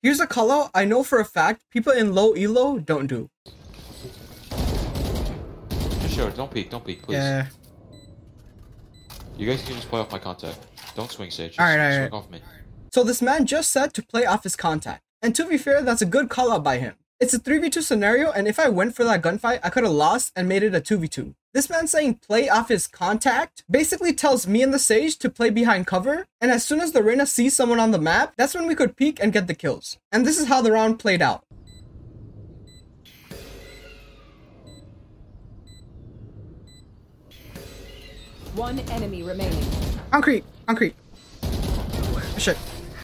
Here's a call out I know for a fact people in low elo don't do. Just show it. Don't peek, please. Yeah. You guys can just play off my contact. Don't swing, Sage. Just Alright. swing off me. So this man just said to play off his contact. And to be fair, that's a good call out by him. It's a 3v2 scenario, and if I went for that gunfight, I could have lost and made it a 2v2. This man saying play off his contact basically tells me and the Sage to play behind cover, and as soon as the Reyna sees someone on the map, that's when we could peek and get the kills. And this is how the round played out. One enemy remaining. Concrete. Shit.